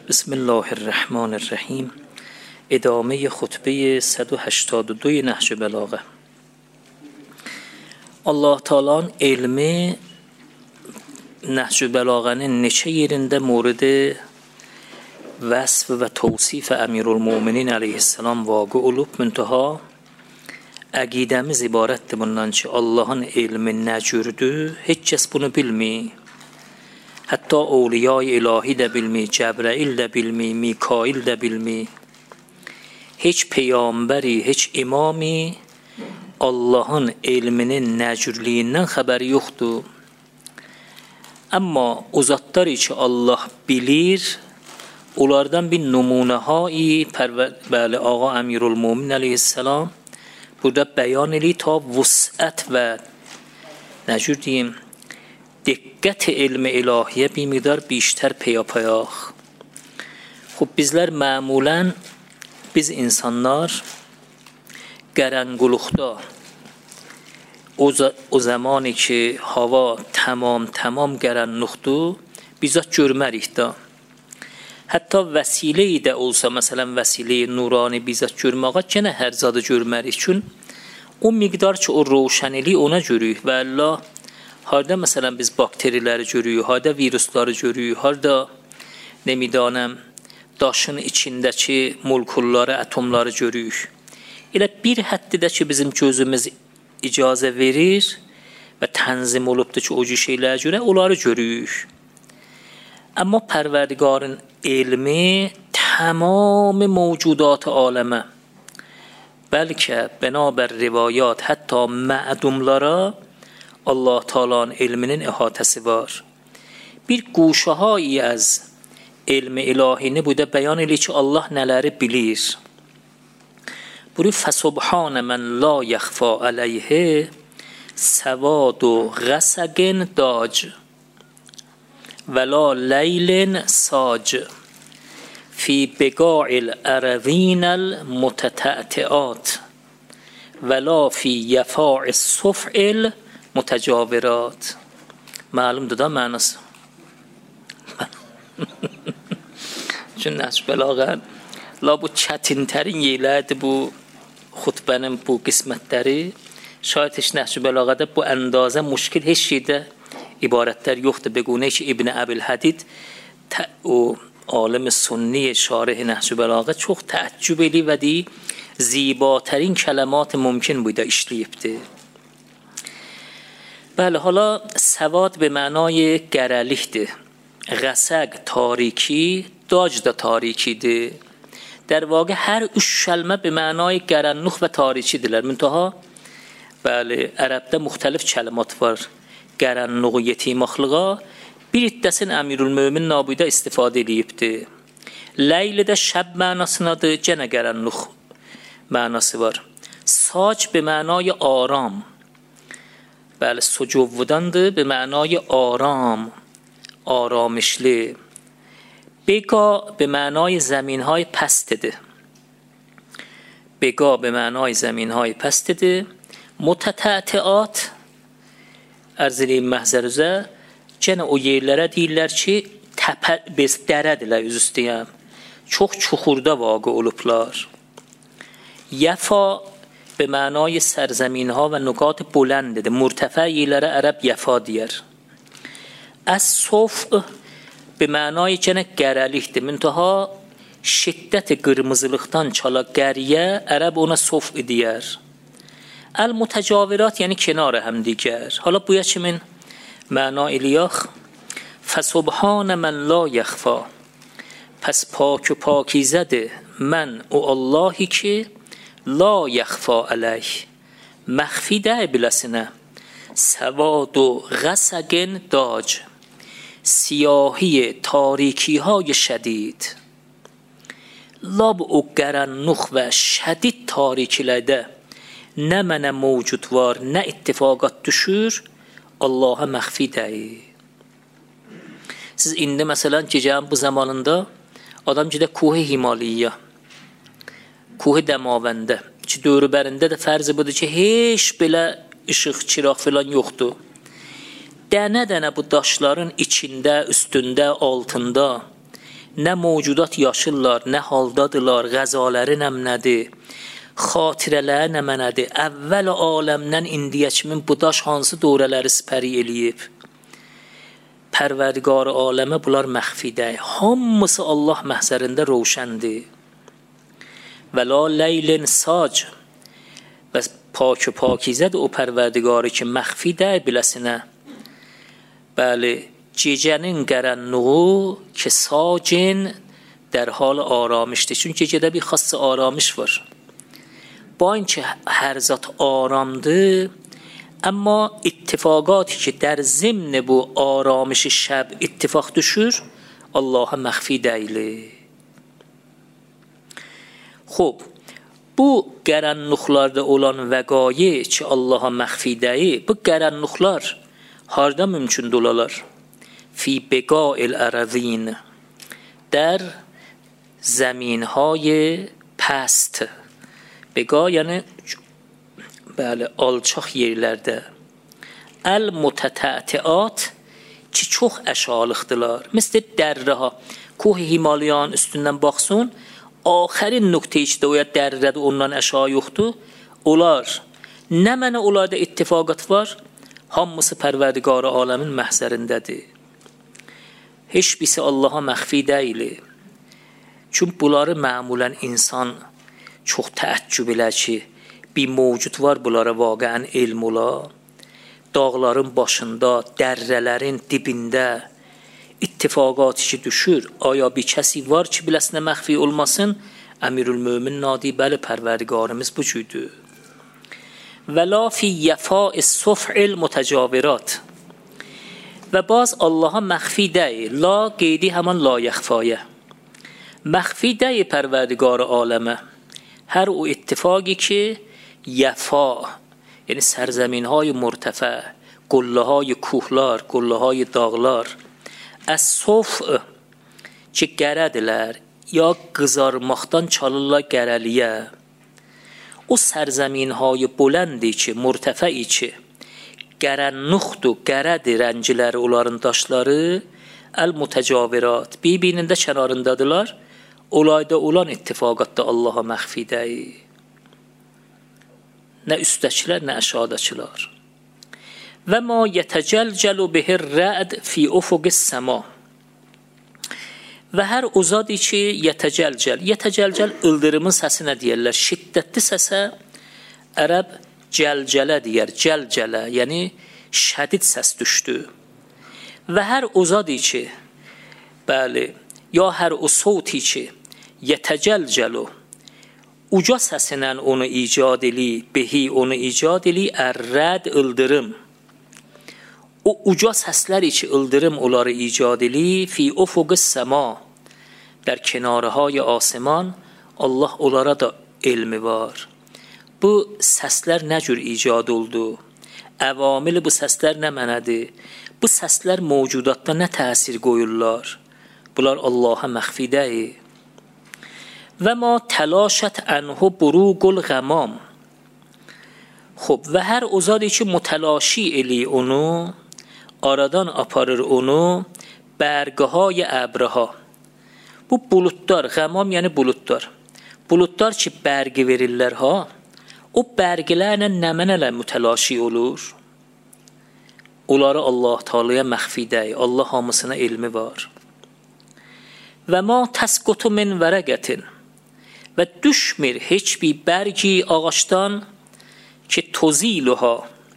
بسم الله الرحمن الرحیم. ادامه خطبه 182 نهج بلاغه. Allah Taala'nın elmi Nəhc Bəlağənin neçə yerində mورد vəsf və tavsif Əmirülmüminin əleyhissalam vaqe olub, müntaha əqidəmiz ibarətdir bundan ki, Allahın elmi nə cürdür, heç kəs bunu bilmir. Hətta Əvliya-i İlahi də bilmir, Cəbrail də bilmir, Mikail də bilmir. Heç peyğəmbəri, heç imami Allahın elminin nəcürliyindən xəbəri yoxdur. Amma o zatlar ki Allah bilir, onlardan bir nümunəhai bəli ağa Əmirülmümin əleyhissalam burada bəyan edir ta vüsət və nəcür deyim diqqət elmi ilahiyə bir miqdar بیشتر پیاپیاخ. خب bizlər معمولاً biz insanlar قرنگلوختا o zamani ki hava tamam قرنگلوختو bizzat görmərik də. Hətta vəsilə də olsa, məsələn vəsilə nurani bizzat görməyə yenə hər zadı görmərik. Çün o miqdar ki o roşənliyi ona görürük və Allah harda məsələn biz bakteriləri görürük, harda virusları görürük, harda nemidanəm daşın içindəki molekülləri, atomları görürük. Elə bir həddidə ki bizim gözümüz icazə verir və tənzim olubdur ki o cür şeylərə görə onları görürük. Amma Pərverdigarın elmi tamam mövcudat aləmə, bəlkə bənabər rivayat hətta mədumlara Allah Taala'nın elminin əhatəsi var. Bir quşahayı az elmi ilahini burada bəyan edir ki Allah nələri bilir. Buyur فسبحان من لا يخفى عليه سواد غسق داج ولا لیل ساج في بقاع الأراضين المتتعتعات ولا في يفاع الصفع المتجاورات. معلوم da mənası. Çünki Nəhc Bəlağə la bu çətinlərin yerlərdir bu xutbənin bu qismətləri. Şayət heç Nəhc Bəlağədə bu əndazə müşkil heç şeydə ibarətlər yoxdur. Bequnə ki İbn Əbülhədid o alim sünni şarih Nəhc Bəlağə çox təəccüb edir və deyir زیباترین کلمات ممکن بوده işləyibdir. بله حالا سواد به معنای گرلیخته، غسق تاریکی، داج da tarikidir. در واقع هر üç kəlmə به معنای گرنوخ و تاریکیdirlər. Müntaha bəli ərəbdə müxtəlif kəlmat var. Gərənnuğ yetimaqlığa bir iddəsin Əmirülmömin nabüdə istifadə edibdir. Leyl də şəb mənasındadır, gənə gərənnuğ mənası var. Sac به معنای آرام. بله سجودانdır به معنای آرام، آرامشلی. بگا به معنای زمین‌های پستده. بگا به معنای زمین‌های پستده. متتعتعات ارزلی محضرزه gene o yerlərə deyirlər ki bez dərədirlər üz üstəyəm. Çox çuxurda vaqe olublar. Yafa به معنای سرزمین ها و نقاط بلند مرتفع yerlərə ərəb yafa deyər. As-suf به معنای gene gərəlikdir. Müntaha şiddət qırmızılıqdan çala qəriyə ərəb ona suf deyər. Al-mutacavirat yəni kənar həm digər. Hala buya kimin məna eləyək? فسبحان من لا يخفى. پس پاک و پاکیزده من او اللهی که لا یخفا علیه مخفی ده بلسنه سواد و غسق داج سیاهی تاریکی های شدید لاب و گرنخ و شدید تاریکیlərdə nə mənə mövcud var, nə ittifaqat düşür, Allaha məxfi deyil. Siz indi məsələn gecənin bu zamanında adam gedə Kuh-i Himaliyyə, Kuh-i Dəmavændə ki dövrübərində də fərzi budur ki heç belə işıq, çıraq filan yoxdur. Dənə-dənə bu daşların içində, üstündə, altında nə mövcudat yaşırlar, nə haldadılar, qəzaları nəmnədir, xatirələri nəmənədir, əvvəl aləmdən indiyə kimin bu daş hansı dövrələri sipəri eləyib. Pərverdigar aləmə bunlar məxfidir. Hamısı Allah məhzərində roşəndir. Və la leylin sac, və pak و پاکیزədir o pərverdigarı ki məxfidir biləsinə. Bəli, gecənin qaranlığı ki sacin در حال آرامشته. چون gecədə bir xas آرامش var. با اینکه هر ذات آرامده، اما اتفاقاتی که در ضمن bu آرامش شب اتفاق düşür Allah məxfi deyil. خب bu qaranlıqlarda olan vəqayi ki Allaha məxfi deyil, bu qaranlıqlar harda mümkün dolalar? Fi beqa'il arazin، در زمین‌های پست. بگا یعنی بله alçaq yerlərdə. المتتعتعات ki çox aşağılıqdılar. Məsələn dərrəha, کوه Himalayan üstündən baxsın, آخرین nöqtəyə ki o dərrədə ondan aşağı yoxdur. Onlar nə mənə onlarda ittifaqat var? Hamısı Pərverdigar aləmin məhzərindədir. Heç birisi Allaha məxfi deyil. Çünki bunları məmulən insan çox təəccüb elər ki, bir mövcud var bunlara vaqəən elm ola. Dağların başında, dərrələrin dibində ittifaqat ki düşür. Aya bir kəsi var ki biləsinə məxfi olmasın? Əmirülmömin nadi, bəli Pərverdigarımız bu cürdür. Və la fi yəfâ suf'il mutəcavirات. Və باز Allaha məxfi deyil. La qeydi həman la yəxfaya. Məxfi deyil Pərverdigar aləmə. Hər o ittifaqi ki yəfa، یعنی سرزمین‌های مرتفع، قله‌های کوهlar، قله‌های dağlar، از صفع ki qərədilər ya qızarmaqdan çalırlar qərəliyə. O sərزمین‌های بلندی ki مرتفعی ki qərənnuxdu, qərədi rəngləri onların daşları el-mutəcaviraat bir-birinin də kənarındadılar. Olayda olan ittifaqatda Allaha məxfi deyil. Nə üstdəkilər, nə aşağıdakılar. Və ma yətəcəlcəlu bihir rəd fi ufuqis səma. Və hər o zadi ki yətəcəlcəl. Yətəcəlcəl ıldırımın səsinə deyərlər. Şiddətli səsə ərəb cəlcələ deyər. Cəlcələ, yəni şədid səs düşdü. Və hər o zadi ki, bəli, ya hər o صوتی ki yətəcəlcəlu, uca səsindən onu icad eli, behi onu icad eli, ərrəd ıldırım. O uca səsləri ki ıldırım onları icad eli, fi ufuqis səma, در کنارهای آسمان Allah onlara da elmi var. Bu səslər nə cür icad oldu? Əvamil bu səslər nə mənədir? Bu səslər mövcudatda nə təsir qoyurlar? Bunlar Allaha məxfi deyil. Və ma təlaşət ənhu buruqul qəmam. Xub, və hər o zadi ki mütəlaşi eli onu, aradan aparır onu, bərqəhay əbrəha. Bu bulutlar, qəmam yəni bulutlar. Bulutlar ki bərqi verirlər ha, o bərqilərlə nə mənələ mütəlaşi olur? Onları Allah Teala'ya məxfi deyil. Allah hamısına elmi var. Və ma təsqutu min vərəqətin. Və düşmür heç bir bərgi ağaçdan ki toziluha,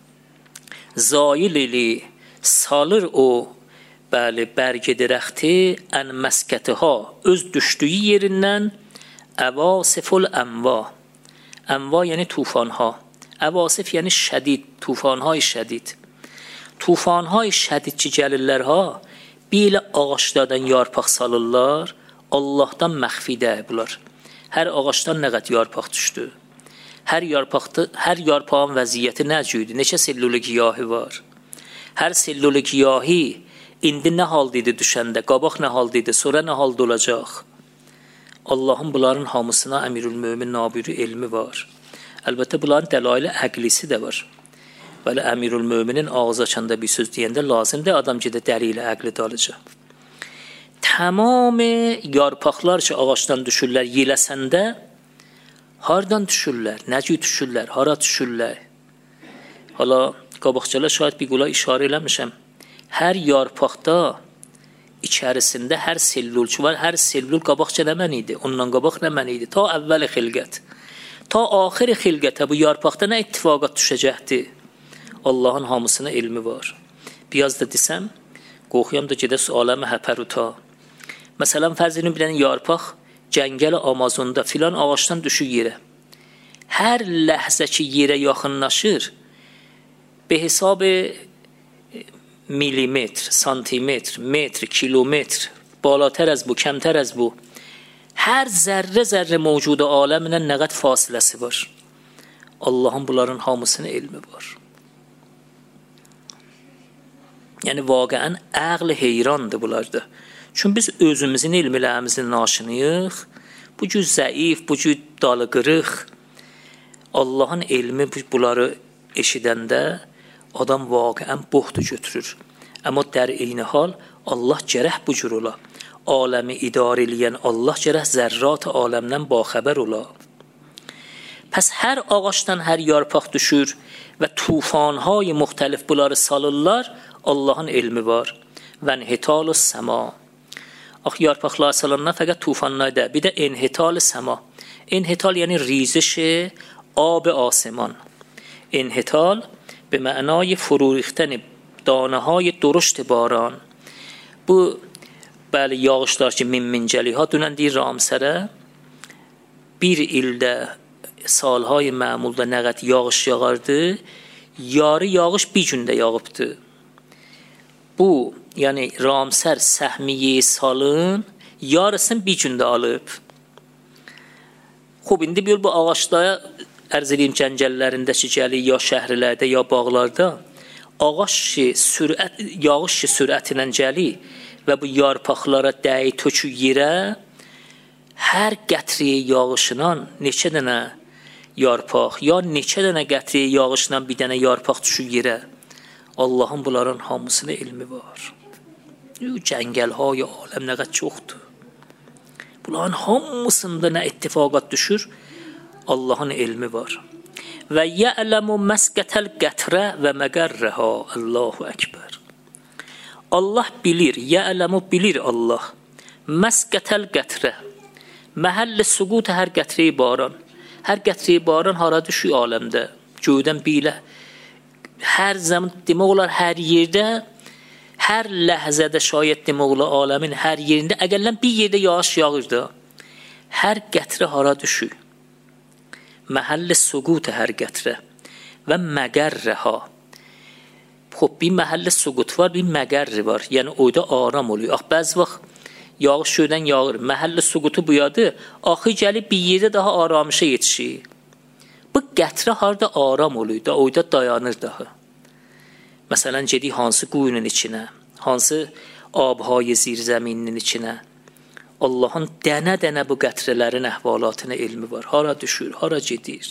zailili salır o, bəli, bərgi dirəxti ən məskətiha, öz düşdüyü yerindən əvasiful ənva. Ənva yəni tufanha. Əvasif yəni şədid, tufanhay şədid. Tufanhay şədid ki gəlirlər ha, belə ağaçlardan yarpaq salırlar, Allahdan məxfi deyil bunlar. Hər ağaçdan nə qədər yarpaq düşdü? Hər yarpağın vəziyyəti nə cürdür? Neçə selluli giyahi var? Hər selluli giyahi indi nə halda idi düşəndə? Qabaq nə halda idi? Sonra nə halda olacaq? Allahın bunların hamısına Əmirülmömin nabiri elmi var. Əlbəttə bunların dəlaili əqlisi də var. Bəli, Əmirülmöminin ağız açanda bir söz deyəndə lazımdır adam gedə dəli ilə əqli dalıca. tamam yarpaqlar ki ağaçdan düşürlər yeləsəndə hardan düşürlər, necə düşürlər, hara düşürlər. Hala qabaqcalar şayad bir qula işarə eləmişəm. Hər yarpaqda içərisində hər sellul var. Hər sellul qabaqca nə mən idi? Ondan qabaq nə mən idi? Ta əvvəl xilqət. Ta axir xilqətə bu yarpaqda nə ittifaqat düşəcəkdi? Allahın hamısına ilmi var. Biraz da desəm, qorxuyam da gedəs aləmə həpəruta. Məsələn, fərzini bilən yarpaq cəngəl Amazonda filan ağaçdan düşür yerə. Hər ləhzə ki yerə yaxınlaşır, be hesab milimetr, santimetr, metr, kilometr, balatər az bu, kəmtər az bu. Hər zərrə mövcuda aləminə nə qədər fasiləsi var. Allahın bunların hamısının ilmi var. Yəni vaqəən əql heyrandır bunlarda. Çünki biz özümüzün ilmilərimizin naşınıyıq. Bu cür zəif, bu cür dalıqırıq. Allahın ilmi bunları eşidəndə adam vaqəən bohdu götürür. Amma dər eyni hal Allah gərək bu cür ola. Aləmi idarə eləyən Allah gərək zərrat aləmdən baxəbər ola. Pəs hər ağaçdan hər yarpaq düşür və tufanهای müxtəlif bunları salırlar. Allahın ilmi var. Və inhital səma. Ax yarpaqlar salanlar fəqət tufanlar da. Bir də inhital səma. Inhital yəni ریزش آب آسمان. انحطال به معنای فرو ریختن دانه‌های درشت باران. Bu bəli yağışlar ki minmincəli ha dünən deyir Ramsərə bir ildə salhay məmulda nə qədər yağış yağardı, yarı yağış bir gündə yağıbdı. Bu yəni Ramsər səhmiyə salın yarısını bir gündə alıb. Xoş indi bu ağaçlara ərz edeyim cəngəllərindəki gəli ya şəhərlərdə ya bağlarda ağac yağış sürətindən gəli və bu yarpaqlara dəyi tökü yerə hər qətriyə yağışından neçə dənə yarpaq ya neçə dənə qətriyə yağışından bir dənə yarpaq düşür yerə. Allahın bunların hamısına ilmi var. Cəngəlhay aləm nə qədər çoxdur. Bunların hamısında nə ittifaqat düşür? Allahın ilmi var. Və ya'lamu məskətəl qətrə və məqərrəha. Allahu Ekber. Allah bilir, ya'lamu bilir Allah. Məskətəl qətrə. Məhəlli süqut hər qətriyi baran. Hər qətriyi baran hara düşür aləmdə. Göydən bilə. Hər zaman demək olar hər yerdə, hər ləhzədə şayət demək olar aləmin hər yerində əgərlən bir yerdə yağış yağırdı. Hər qətrə hara düşür. Məhəlli süqut hər qətrə və məqərrəha. Xoş bir məhəlli süqut var, bir məqərri var. Yəni oyda aram oluyor. Ax bəzi vaxt yağış göydən yağır. Məhəlli süqutu buyadı. Axı gəlib bir yerdə daha aramışa yetişir. Bu qətrə harda aram oluyor da oyda dayanır daha. Məsələn gedik hansı quyunun içinə, hansı abhay zirzəminin içinə. Allahın dənə-dənə bu qətrələrin əhvalatına ilmi var. Hara düşür, hara gedir.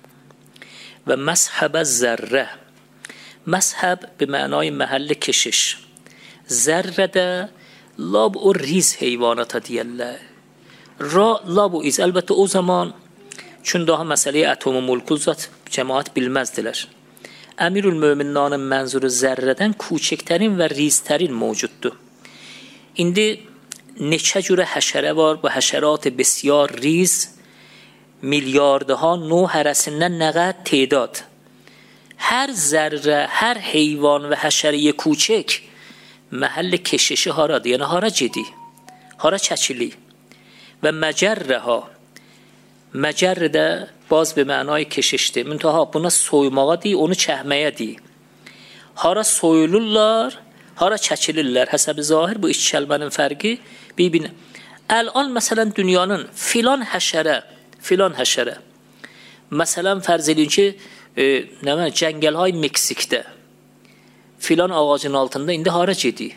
Və məshəbə zərrə. Məshəb bi mənay məhəlli keşiş. Zərrə də lab o riz heyvanata deyərlər. Ra lab o iz. Əlbəttə o zaman çün daha məsələyə atomu mulkuzat cəmaat bilməzdilər. Əmirül-möminlərin mənzuru zərrədən küçüklərin və rizlərin mövcuddur. İndi neçə cürə həşərə var, bu həşərat bəsiyar riz, milyardها نو hərəsindən nəqət تعداد. Hər zərrə, hər heyvan və həşəriyə küçük məhəlli keşişi haradır, yəni hara gedi, hara çəkili. Və məcərrəha, məcərrə də baz bir mənay keşişdir. Müntaha buna soymağa deyil, onu çəhməyə deyil. Hara soyulurlar, hara çəkilirlər. Həsəbi zahir bu iki kəlmənin fərqi bir-birinə. Əl-an məsələn dünyanın filan həşərə. Məsələn fərz edin ki, cəngəlhay Meksikdə filan ağacın altında indi hara gedi?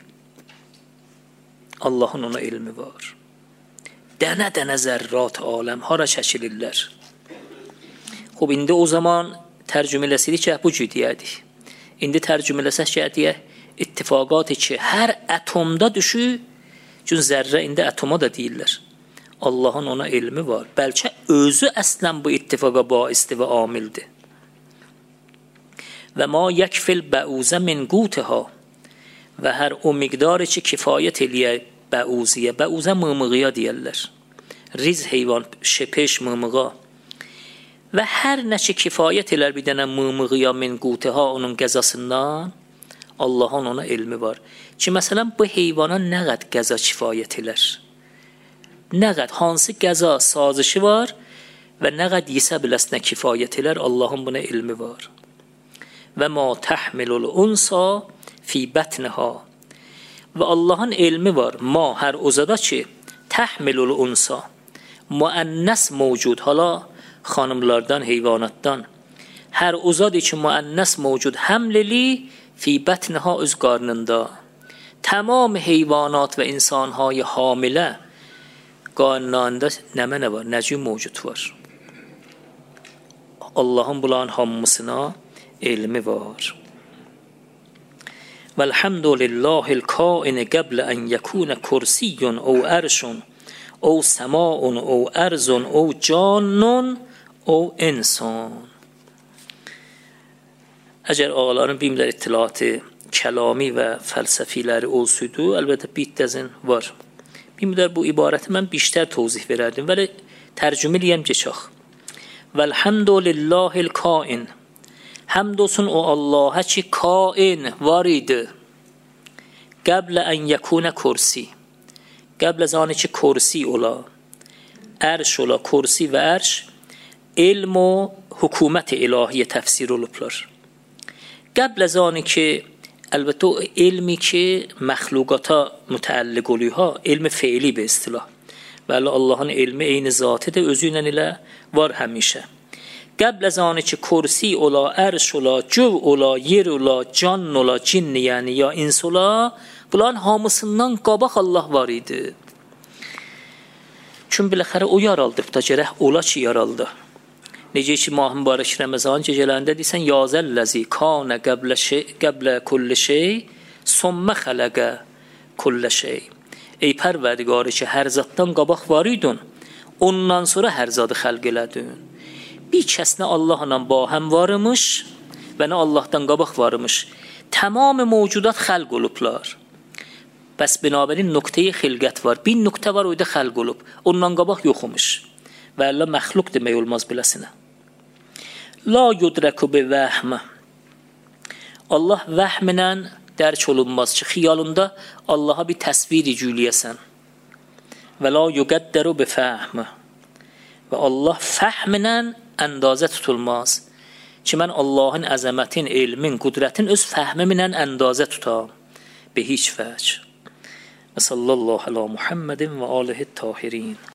Allahın ona ilmi var. Dənə-dənə zərrat aləm hara çəkilirlər. Xoş indi o zaman tərcümələsədik ki, bu cüdiyədik. İndi tərcümələsək ki, ittifaqat ki, hər atomda düşür, Çünki zərrə indi atoma da deyirlər. Allahın ona elmi var. Bəlkə özü əslən bu ittifaqa baisdir və amildir. Və ma yəkfil bəuzə min qutiha və hər o miqdarı ki kifayət eləyə bəuziyə. Bəuzə mığmığıya deyərlər. Riz heyvan, şepeş mığmığa. Və hər nə ki kifayət elər bir dənə mığmığıya min qutiha onun qəzasından, Allahın ona elmi var. Ki məsələn bu heyvana nə qədər qəza kifayət elər? Nə qədər hansı qəza sazışı var və nə qədər yesə biləsinə kifayət elər, Allahın buna elmi var. Və ma təhmilul unsa fi bətniha. Və Allahın elmi var. Ma hər uzada ki təhmilul unsa. Müənnəs mövcud. Hala xanımlardan, heyvanatdan. Hər uzadı ki müənnəs mövcud həmlili fi bətniha öz qarnında. Tamam heyvanat və insanهای hamilə qarnında nə var? Nəcü mövcud var. Allahın bulan hamısına elmi var. Velhamdülillahil kaini qəblə ən yəkunə kursiyyun o ərşun o səmaun o ərzun o cannun o insan. Əgər ağaların bilmirlər ittilatı kəlami və fəlsəfiləri olsaydı, əlbəttə bitdəzin var. Bilmirlər bu ibarəti mən biştər tozih verərdim, vəli tərcümə eləyəm keçək. Velhamdülillahil kain. Həmd olsun o Allah'a ki kain var idi. Qəblə ən yəkunə kursi. Qəblə zani ki kursi ola. Ərş ola, kursi və ərş ilm o hükümət ilahiyə təfsir olublar. Qəblə zani ki əlbəttə o ilmi ki məxluqata mütəalliq oluyor, ilmi feili bir istilah. Bəli, Allahın ilmi eyni zatıdır, özü ilə elə var həmişə. Qəblə zani ki kursi ola, ərş ola, cüv ola, yer ola, can ola, cin yəni ya ins ola, bunların hamısından qabaq Allah var idi. Çünki biləxərə o yaraldıbda, gərək ola ki yaraldı. Necə ki Mah mübarək Ramazan gecələrində deyirsən yazəlləzi kana qəblə kulli şey sümmə xələqə kulli şey. Ey Pərverdigarı ki hər zatdan qabaq var idin, ondan sonra hər zadı xəlq elədin. Bir kəs nə Allahla bahəm varmış və nə Allahdan qabaq varmış. Tamam mövcudat xəlq olublar. Bəs binabərin nöqtəyi xilqət var. Bir nöqtə var oyda xəlq olub. Ondan qabaq yoxmuş. Və Allah məxluq demək olmaz biləsinə. La yudrəku bi vəhmə. Allah vəhminlə dərk olunmaz ki, xiyalında Allaha bir təsviri cüliyəsən. Və la yuqəddəru bi fəhmə. Və Allah fəhminlə əndazə tutulmaz. Ki, mən Allahın əzəmətin, elmin, qudrətin öz fəhmimlə əndazə tutam. Bi heç vəc. Və sallallahu ala Muhammedin və alihi tahirin.